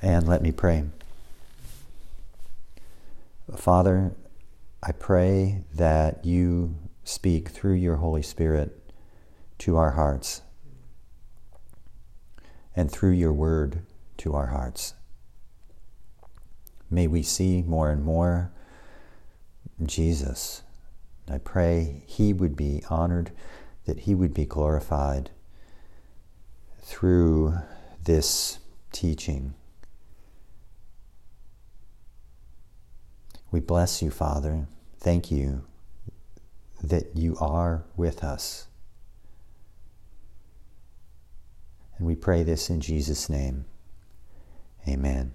And let me pray. Father, I pray that you speak through your Holy Spirit to our hearts and through your word to our hearts. May we see more and more Jesus. I pray he would be honored, that he would be glorified through this teaching. We bless you, Father. Thank you that you are with us. And we pray this in Jesus' name. Amen.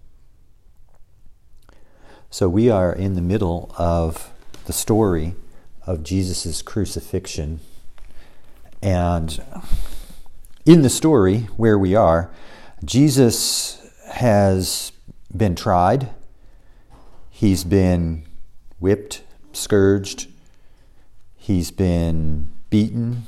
So we are in the middle of the story of Jesus' crucifixion. And in the story where we are, Jesus has been tried. He's been whipped, scourged. He's been beaten.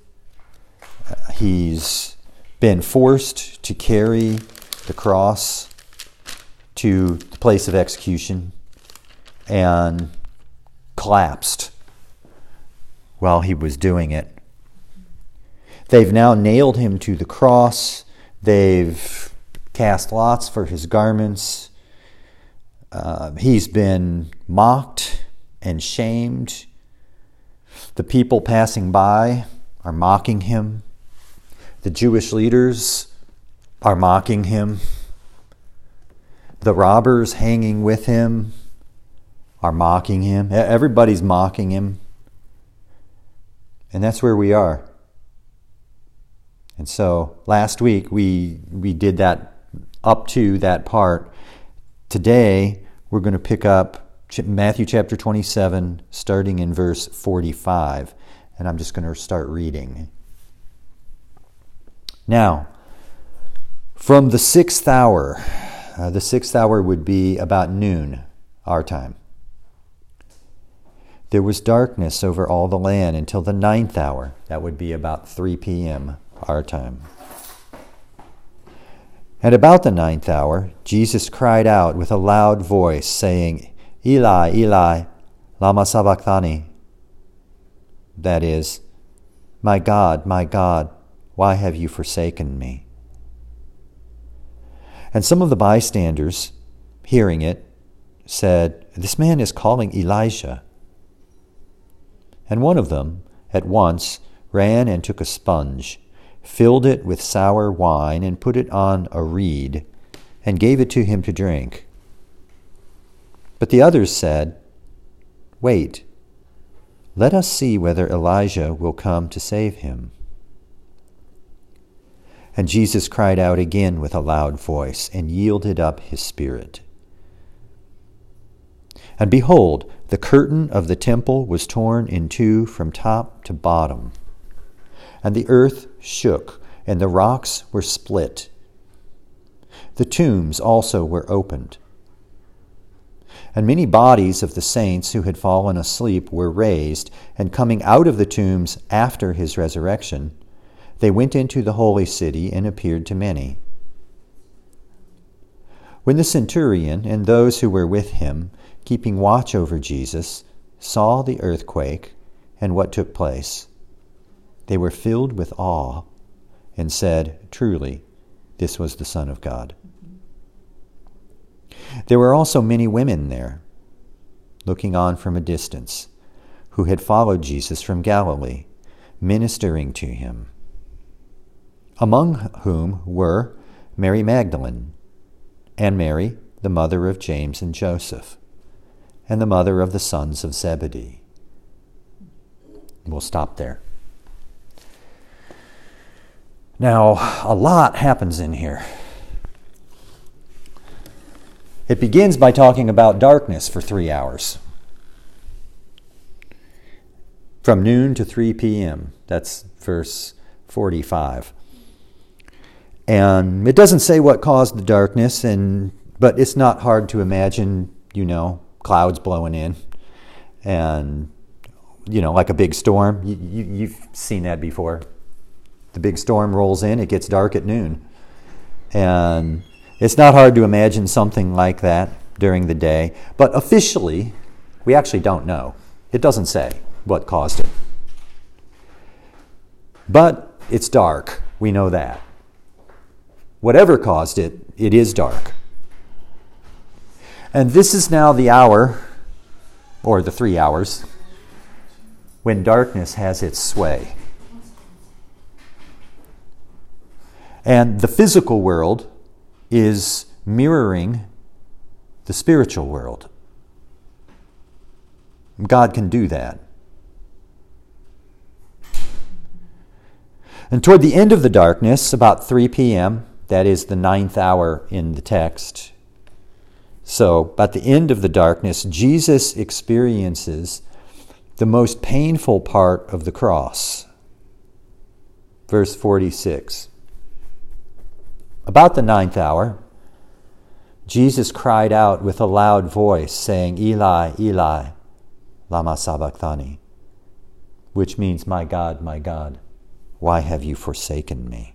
He's been forced to carry the cross to the place of execution and collapsed while he was doing it. They've now nailed him to the cross. They've cast lots for his garments. He's been mocked and shamed. The people passing by are mocking him. The Jewish leaders are mocking him. The robbers hanging with him are mocking him. Everybody's mocking him. And that's where we are. And so last week we did that up to that part. Today we're going to pick up Matthew chapter 27, starting in verse 45. And I'm just going to start reading. Now, from the 6th hour, the 6th hour would be about noon, our time. There was darkness over all the land until the 9th hour. That would be about 3 p.m., our time. At about the 9th hour, Jesus cried out with a loud voice, saying, Eli, Eli, lama sabachthani. That is, my God, why have you forsaken me? And some of the bystanders, hearing it, said, This man is calling Elijah. And one of them, at once, ran and took a sponge, filled it with sour wine, and put it on a reed, and gave it to him to drink. But the others said, Wait, let us see whether Elijah will come to save him. And Jesus cried out again with a loud voice, and yielded up his spirit. And behold, the curtain of the temple was torn in two from top to bottom. And the earth shook, and the rocks were split. The tombs also were opened. And many bodies of the saints who had fallen asleep were raised, and coming out of the tombs after his resurrection, they went into the holy city and appeared to many. When the centurion and those who were with him, keeping watch over Jesus, saw the earthquake and what took place, they were filled with awe and said, Truly, this was the Son of God. There were also many women there, looking on from a distance, who had followed Jesus from Galilee, ministering to him, among whom were Mary Magdalene, and Mary, the mother of James and Joseph, and the mother of the sons of Zebedee. We'll stop there. Now, a lot happens in here. It begins by talking about darkness for 3 hours. From noon to 3 p.m. That's verse 45. And it doesn't say what caused the darkness, but it's not hard to imagine, clouds blowing in. And, like a big storm. You've seen that before. The big storm rolls in, it gets dark at noon. And It's not hard to imagine something like that during the day, but officially, we actually don't know. It doesn't say what caused it. But it's dark. We know that. Whatever caused it, it is dark. And this is now the hour, or the 3 hours, when darkness has its sway. And the physical world is mirroring the spiritual world. God can do that. And toward the end of the darkness, about 3 p.m., that is the 9th hour in the text. So, at the end of the darkness, Jesus experiences the most painful part of the cross. Verse 46. About the 9th hour, Jesus cried out with a loud voice, saying, Eli, Eli, lama sabachthani, which means, my God, why have you forsaken me?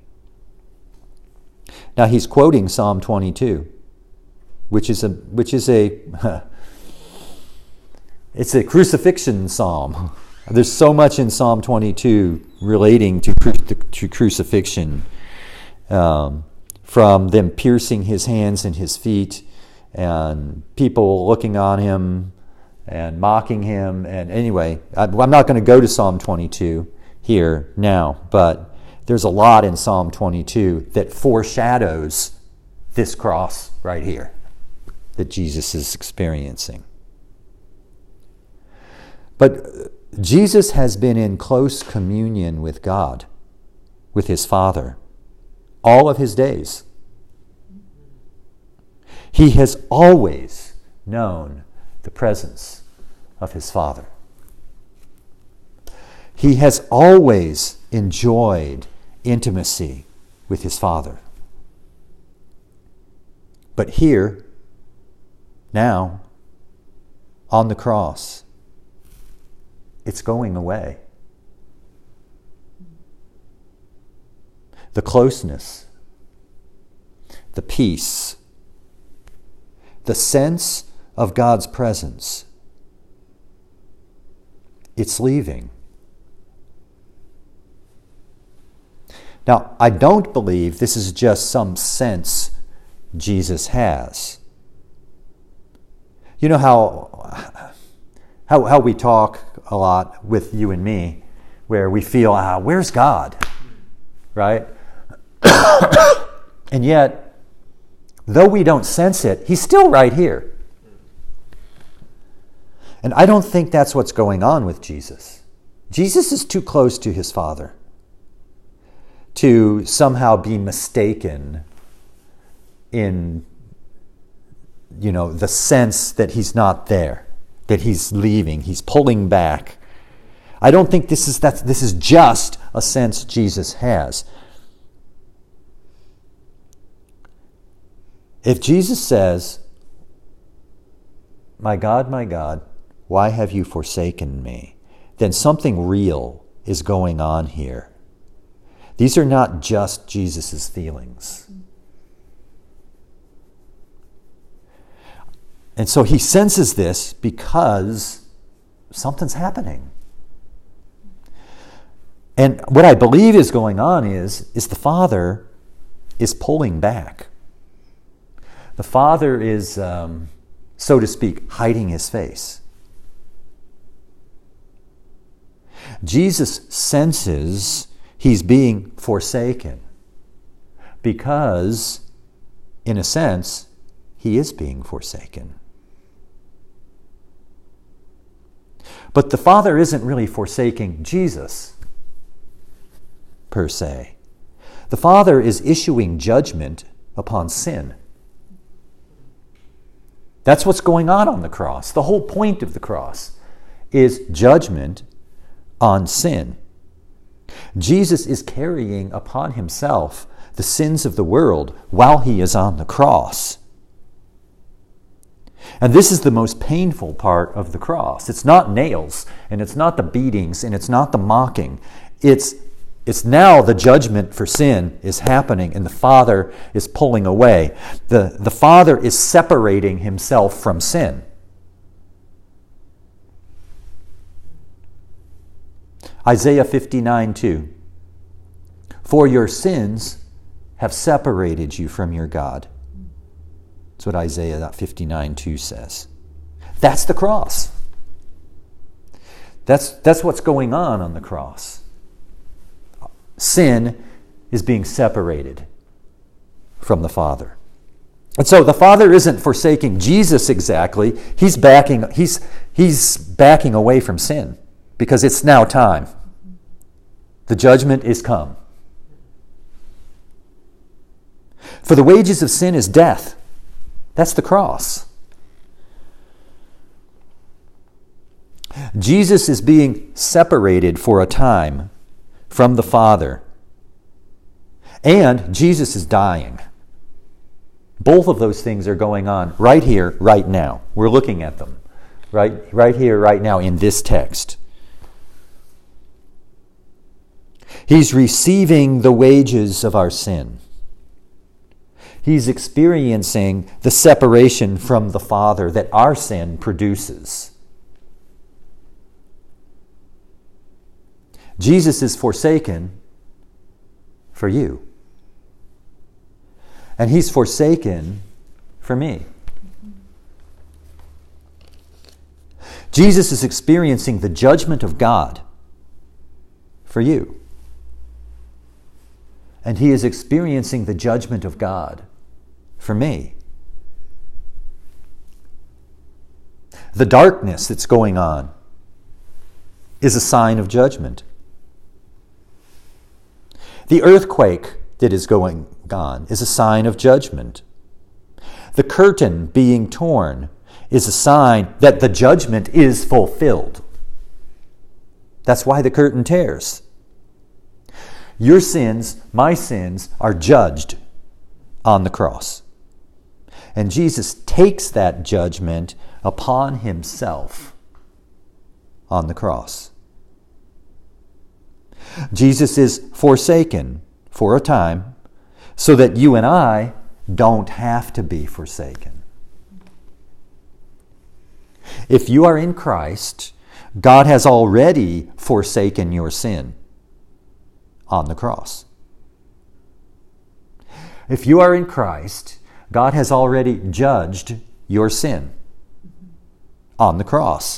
Now he's quoting Psalm 22, which is a it's a crucifixion psalm. There's so much in Psalm 22 relating to crucifixion, from them piercing his hands and his feet, and people looking on him and mocking him. And anyway, I'm not going to go to Psalm 22 here now, but there's a lot in Psalm 22 that foreshadows this cross right here that Jesus is experiencing. But Jesus has been in close communion with God, with his Father, all of his days. He has always known the presence of his Father. He has always enjoyed intimacy with his Father. But here, now, on the cross, it's going away. The closeness, the peace, the sense of God's presence, it's leaving. Now, I don't believe this is just some sense Jesus has. You know how we talk a lot with you and me, where we feel, where's God? Right? And yet, though we don't sense it, he's still right here. And I don't think that's what's going on with Jesus. Jesus is too close to his Father to somehow be mistaken in, the sense that he's not there, that he's leaving, he's pulling back. I don't think this is just a sense Jesus has. If Jesus says, my God, why have you forsaken me? Then something real is going on here. These are not just Jesus' feelings. And so he senses this because something's happening. And what I believe is going on is the Father is pulling back. The Father is, so to speak, hiding his face. Jesus senses he's being forsaken because, in a sense, he is being forsaken. But the Father isn't really forsaking Jesus, per se. The Father is issuing judgment upon sin. That's what's going on the cross. The whole point of the cross is judgment on sin. Jesus is carrying upon himself the sins of the world while he is on the cross. And this is the most painful part of the cross. It's not nails, and it's not the beatings, and it's not the mocking. It's It's now the judgment for sin is happening and the Father is pulling away. The Father is separating himself from sin. Isaiah 59:2. For your sins have separated you from your God. That's what Isaiah 59:2 says. That's the cross. That's what's going on the cross. Sin is being separated from the Father. And so the Father isn't forsaking Jesus exactly. He's backing away from sin because it's now time. The judgment is come. For the wages of sin is death. That's the cross. Jesus is being separated for a time from the Father. And Jesus is dying. Both of those things are going on right here, right now. We're looking at them. Right here, right now in this text. He's receiving the wages of our sin. He's experiencing the separation from the Father that our sin produces. Jesus is forsaken for you. And he's forsaken for me. Jesus is experiencing the judgment of God for you. And he is experiencing the judgment of God for me. The darkness that's going on is a sign of judgment. The earthquake that is going on is a sign of judgment. The curtain being torn is a sign that the judgment is fulfilled. That's why the curtain tears. Your sins, my sins, are judged on the cross. And Jesus takes that judgment upon himself on the cross. Jesus is forsaken for a time so that you and I don't have to be forsaken. If you are in Christ, God has already forsaken your sin on the cross. If you are in Christ, God has already judged your sin on the cross.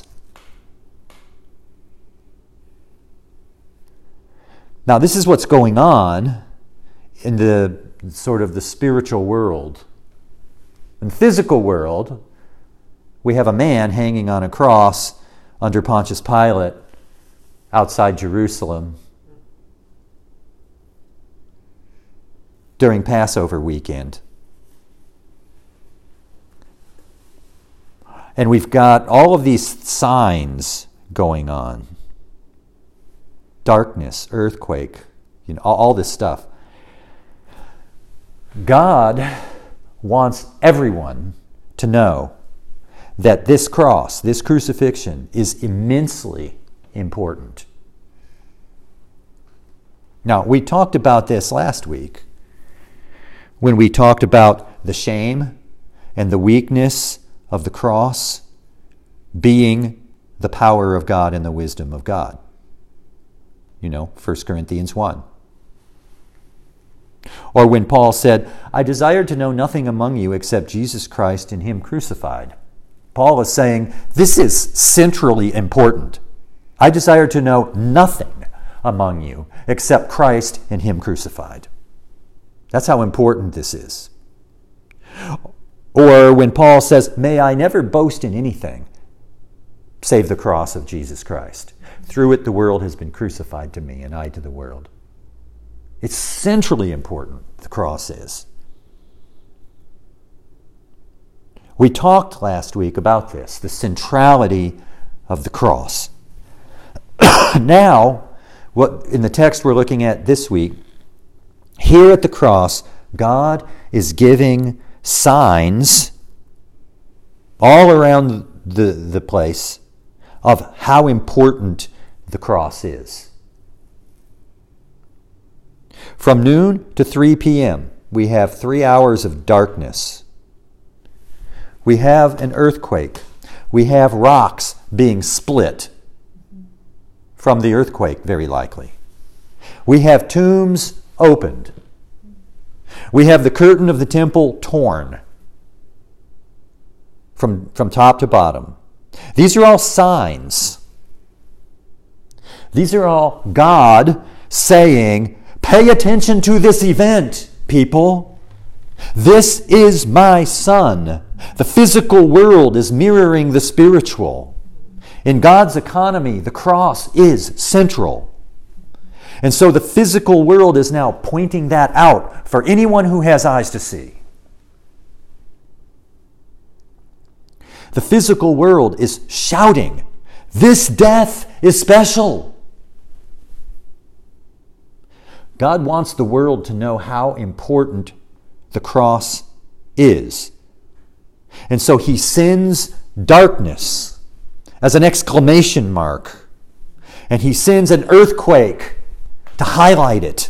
Now, this is what's going on in the sort of the spiritual world. In the physical world, we have a man hanging on a cross under Pontius Pilate outside Jerusalem during Passover weekend. And we've got all of these signs going on. Darkness, earthquake, all this stuff. God wants everyone to know that this cross, this crucifixion, is immensely important. Now, we talked about this last week when we talked about the shame and the weakness of the cross being the power of God and the wisdom of God. 1 Corinthians 1. Or when Paul said, I desire to know nothing among you except Jesus Christ and him crucified. Paul is saying, this is centrally important. I desire to know nothing among you except Christ and him crucified. That's how important this is. Or when Paul says, may I never boast in anything save the cross of Jesus Christ. Through it the world has been crucified to me and I to the world. It's centrally important, the cross is. We talked last week about this, the centrality of the cross. Now, what in the text we're looking at this week, here at the cross, God is giving signs all around the place of how important the cross is. From noon to 3 p.m., we have 3 hours of darkness. We have an earthquake. We have rocks being split from the earthquake, very likely. We have tombs opened. We have the curtain of the temple torn from top to bottom. These are all signs. These are all God saying, pay attention to this event, people. This is my Son. The physical world is mirroring the spiritual. In God's economy, the cross is central. And so the physical world is now pointing that out for anyone who has eyes to see. The physical world is shouting, this death is special. God wants the world to know how important the cross is. And so he sends darkness as an exclamation mark. And he sends an earthquake to highlight it.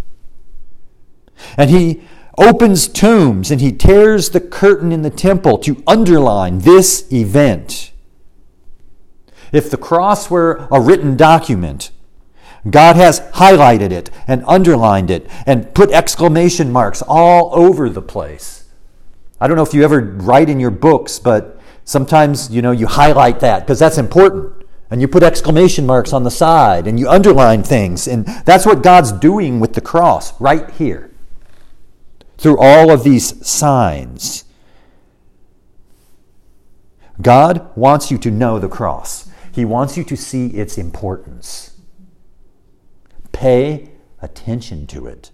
And he opens tombs and he tears the curtain in the temple to underline this event. If the cross were a written document, God has highlighted it and underlined it and put exclamation marks all over the place. I don't know if you ever write in your books, but sometimes, you highlight that because that's important. And you put exclamation marks on the side and you underline things. And that's what God's doing with the cross right here. Through all of these signs. God wants you to know the cross. He wants you to see its importance. Pay attention to it.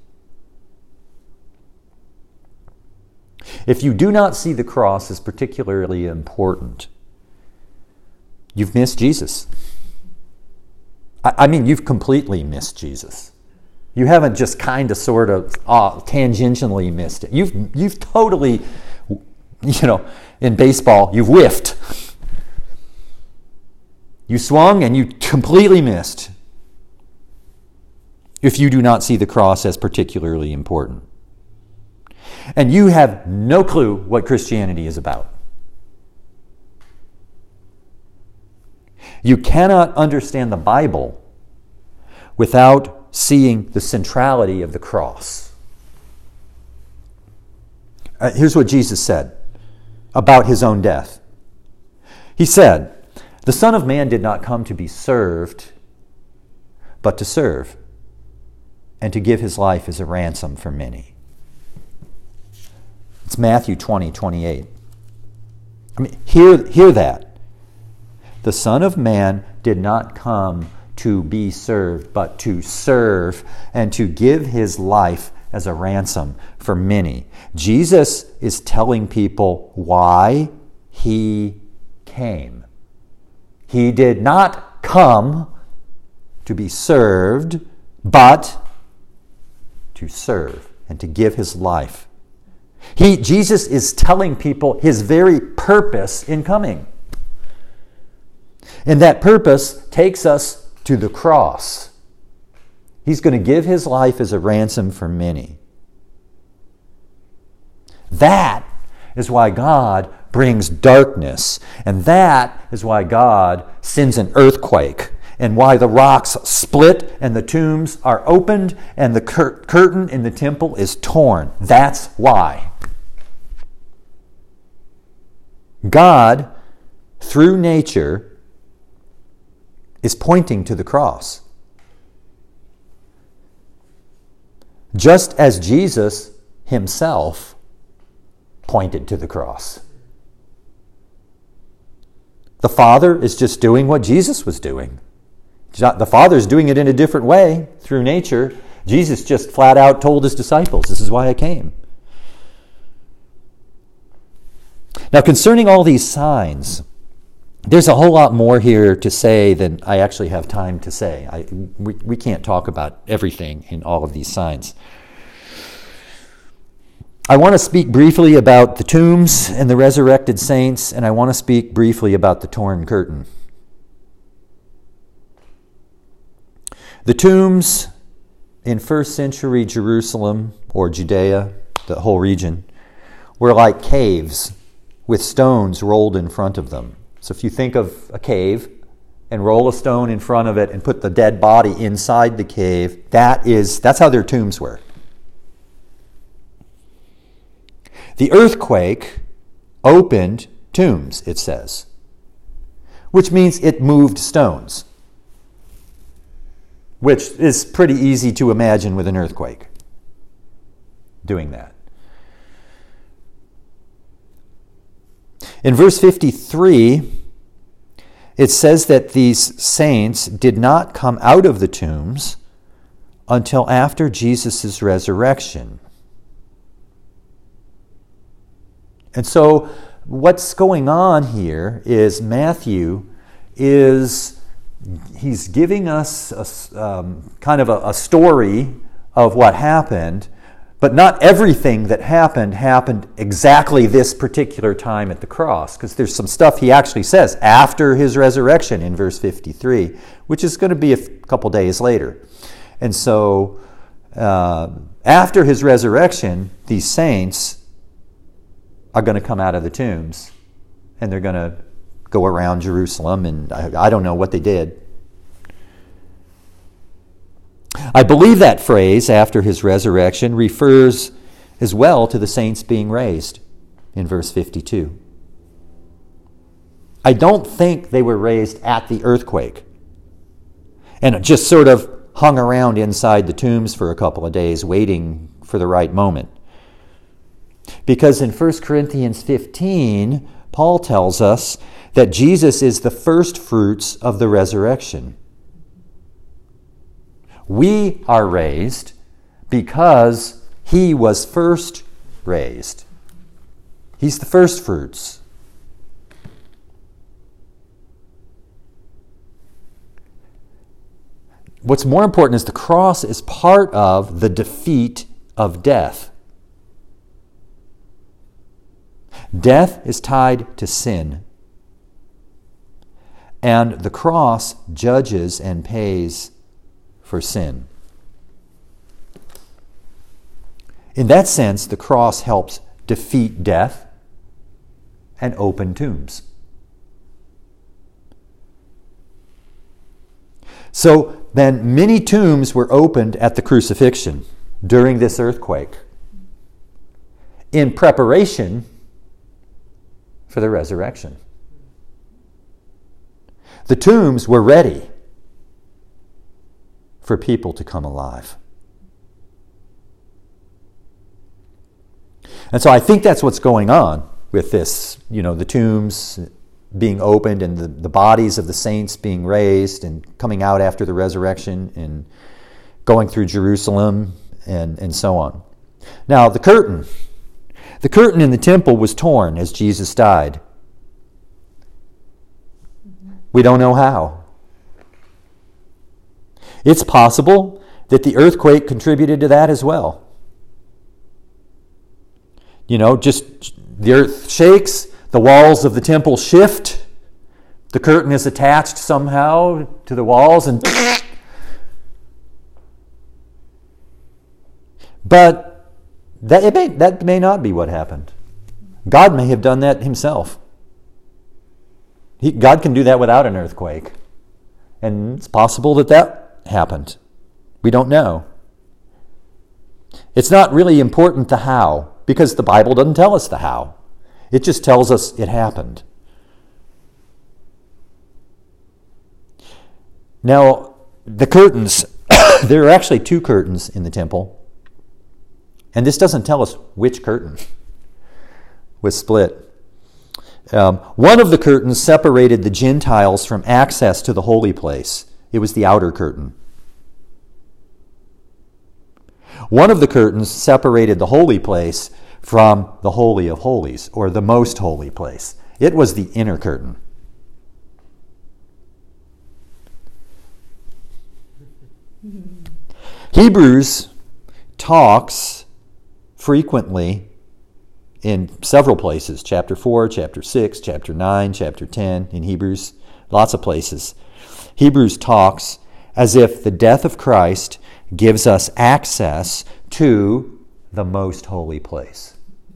If you do not see the cross as particularly important, you've missed Jesus. I mean, you've completely missed Jesus. You haven't just kind of, sort of, tangentially missed it. You've totally, in baseball, you've whiffed. You swung and you completely missed. If you do not see the cross as particularly important. And you have no clue what Christianity is about. You cannot understand the Bible without seeing the centrality of the cross. Here's what Jesus said about his own death. He said, "The Son of Man did not come to be served, but to serve, and to give his life as a ransom for many." It's Matthew 20:28. I mean, hear that. The Son of Man did not come to be served, but to serve and to give his life as a ransom for many. Jesus is telling people why he came. He did not come to be served, but to serve and to give his life. Jesus is telling people his very purpose in coming. And that purpose takes us to the cross. He's going to give his life as a ransom for many. That is why God brings darkness. And that is why God sends an earthquake. And why the rocks split and the tombs are opened and the curtain in the temple is torn. That's why. God, through nature, is pointing to the cross. Just as Jesus himself pointed to the cross. The Father is just doing what Jesus was doing. The Father's doing it in a different way through nature. Jesus just flat out told his disciples, "This is why I came." Now, concerning all these signs, there's a whole lot more here to say than I actually have time to say. We can't talk about everything in all of these signs. I want to speak briefly about the tombs and the resurrected saints, and I want to speak briefly about the torn curtain. The tombs in first century Jerusalem or Judea, the whole region, were like caves with stones rolled in front of them. So if you think of a cave and roll a stone in front of it and put the dead body inside the cave, that's how their tombs were. The earthquake opened tombs, it says, which means it moved stones, which is pretty easy to imagine with an earthquake doing that. In verse 53, it says that these saints did not come out of the tombs until after Jesus' resurrection. And so what's going on here is Matthew he's giving us kind of a story of what happened, but not everything that happened exactly this particular time at the cross, because there's some stuff he actually says after his resurrection in verse 53, which is going to be a couple days later. And so after his resurrection, these saints are going to come out of the tombs, and they're going to go around Jerusalem, and I don't know what they did. I believe that phrase, after his resurrection, refers as well to the saints being raised in verse 52. I don't think they were raised at the earthquake and just sort of hung around inside the tombs for a couple of days waiting for the right moment. Because in 1 Corinthians 15, Paul tells us that Jesus is the first fruits of the resurrection. We are raised because he was first raised. He's the first fruits. What's more important is the cross is part of the defeat of death. Death is tied to sin. And the cross judges and pays for sin. In that sense, the cross helps defeat death and open tombs. So then many tombs were opened at the crucifixion during this earthquake in preparation for the resurrection. The tombs were ready for people to come alive. And so I think that's what's going on with this, the tombs being opened and the bodies of the saints being raised and coming out after the resurrection and going through Jerusalem and so on. Now, the curtain in the temple was torn as Jesus died. We don't know how. It's possible that the earthquake contributed to that as well. Just the earth shakes, the walls of the temple shift, the curtain is attached somehow to the walls, but that may not be what happened. God may have done that himself. God can do that without an earthquake. And it's possible that happened. We don't know. It's not really important the how, because the Bible doesn't tell us the how. It just tells us it happened. Now, the curtains, there are actually two curtains in the temple. And this doesn't tell us which curtain was split. One of the curtains separated the Gentiles from access to the holy place. It was the outer curtain. One of the curtains separated the holy place from the Holy of Holies, or the most holy place. It was the inner curtain. Hebrews talks frequently in several places, chapter 4, chapter 6, chapter 9, chapter 10 in Hebrews, lots of places. Hebrews talks as if the death of Christ gives us access to the most holy place.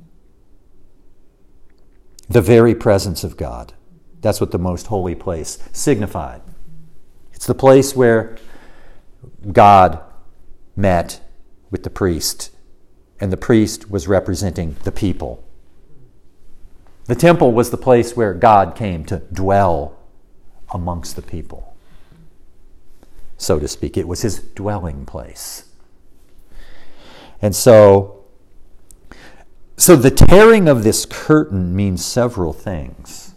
The very presence of God. That's what the most holy place signified. It's the place where God met with the priest, and the priest was representing the people. The temple was the place where God came to dwell amongst the people, so to speak. It was his dwelling place. And so the tearing of this curtain means several things.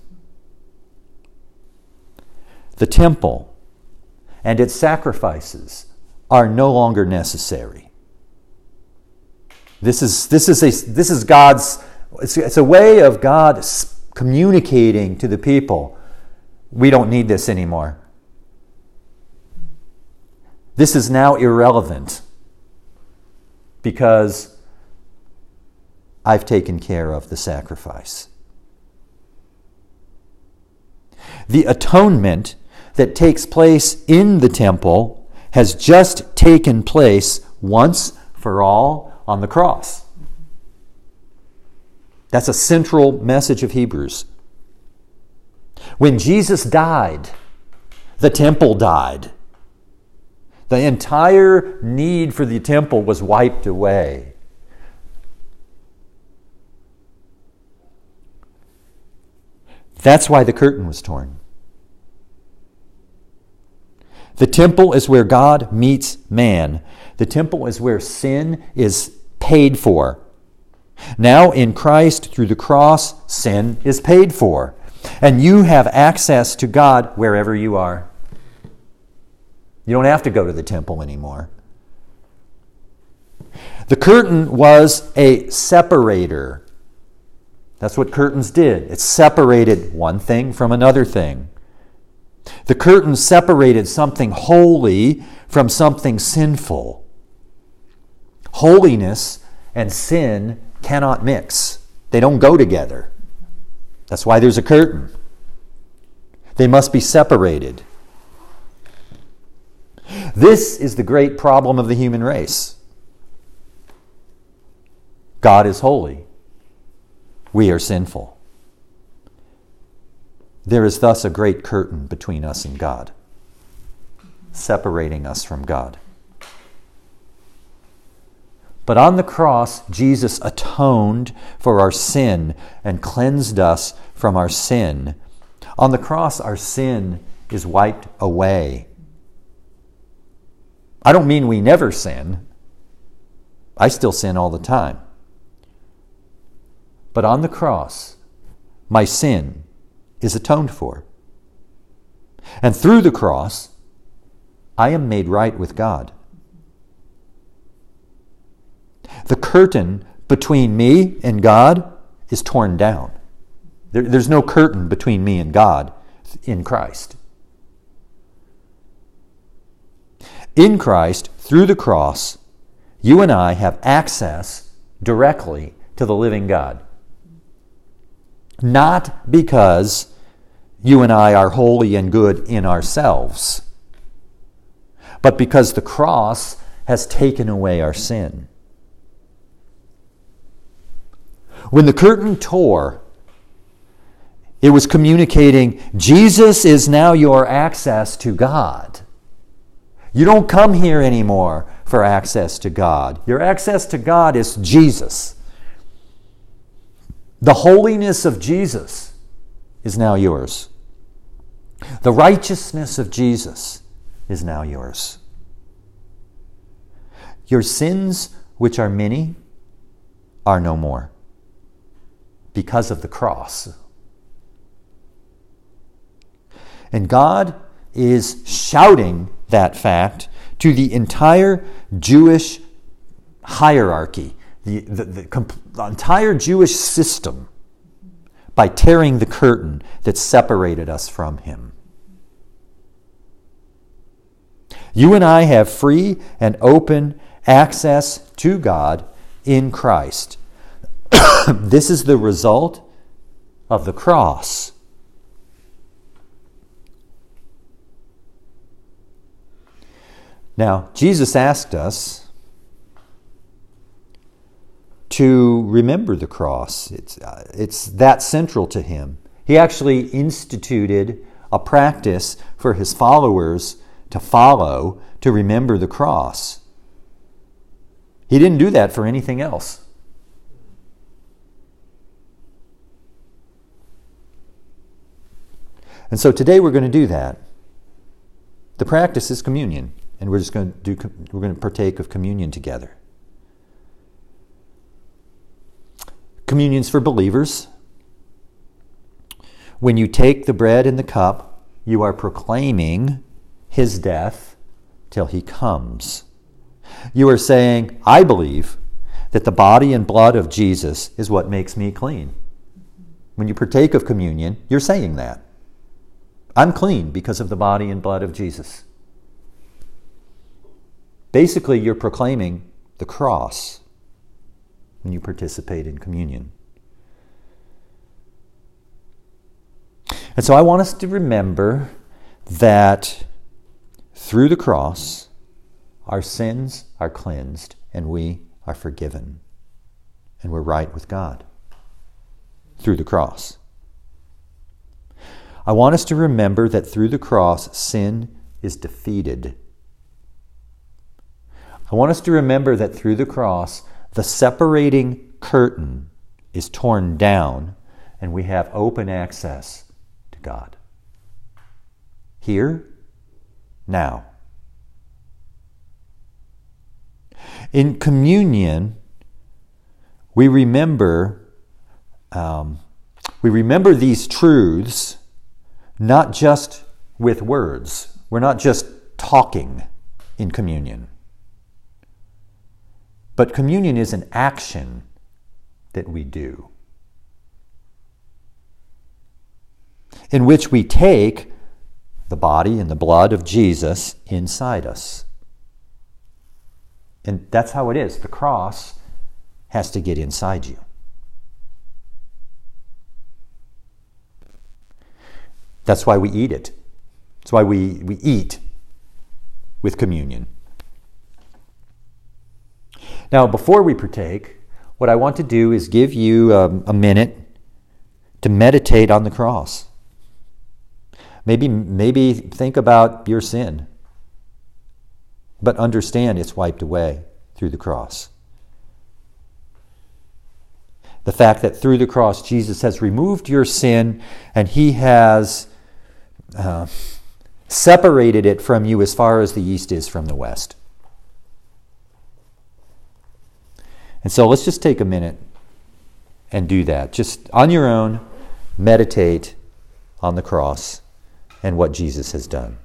The temple and its sacrifices are no longer necessary. This is God's. It's a way of God communicating to the people, we don't need this anymore. This is now irrelevant because I've taken care of the sacrifice. The atonement that takes place in the temple has just taken place once for all on the cross. That's a central message of Hebrews. When Jesus died, the temple died. The entire need for the temple was wiped away. That's why the curtain was torn. The temple is where God meets man. The temple is where sin is paid for. Now in Christ, through the cross, sin is paid for. And you have access to God wherever you are. You don't have to go to the temple anymore. The curtain was a separator. That's what curtains did. It separated one thing from another thing. The curtain separated something holy from something sinful. Holiness and sin cannot mix. They don't go together. That's why there's a curtain. They must be separated. This is the great problem of the human race. God is holy. We are sinful. There is thus a great curtain between us and God, separating us from God. But on the cross, Jesus atoned for our sin and cleansed us from our sin. On the cross, our sin is wiped away. I don't mean we never sin. I still sin all the time. But on the cross, my sin is atoned for. And through the cross, I am made right with God. The curtain between me and God is torn down. There's no curtain between me and God in Christ. In Christ, through the cross, you and I have access directly to the living God. Not because you and I are holy and good in ourselves, but because the cross has taken away our sin. When the curtain tore, it was communicating, Jesus is now your access to God. You don't come here anymore for access to God. Your access to God is Jesus. The holiness of Jesus is now yours. The righteousness of Jesus is now yours. Your sins, which are many, are no more because of the cross. And God is shouting that fact to the entire Jewish hierarchy, the entire Jewish system, by tearing the curtain that separated us from Him. You and I have free and open access to God in Christ. This is the result of the cross. Now, Jesus asked us to remember the cross. It's that central to him. He actually instituted a practice for his followers to follow, to remember the cross. He didn't do that for anything else. And so today we're going to do that. The practice is communion, and we're going to partake of communion together. Communion's for believers. When you take the bread and the cup, you are proclaiming his death till he comes. You are saying, I believe that the body and blood of Jesus is what makes me clean. When you partake of communion, you're saying that. I'm clean because of the body and blood of Jesus. Basically, you're proclaiming the cross when you participate in communion. And so I want us to remember that through the cross, our sins are cleansed and we are forgiven. And we're right with God through the cross. I want us to remember that through the cross, sin is defeated. I want us to remember that through the cross, the separating curtain is torn down and we have open access to God. Here, now. In communion, we remember these truths not just with words. We're not just talking in communion. But communion is an action that we do, in which we take the body and the blood of Jesus inside us. And that's how it is. The cross has to get inside you. That's why we eat it. That's why we eat with communion. Now, before we partake, what I want to do is give you a minute to meditate on the cross. Maybe think about your sin, but understand it's wiped away through the cross. The fact that through the cross, Jesus has removed your sin and he has separated it from you as far as the east is from the west. And so let's just take a minute and do that. Just on your own, meditate on the cross and what Jesus has done.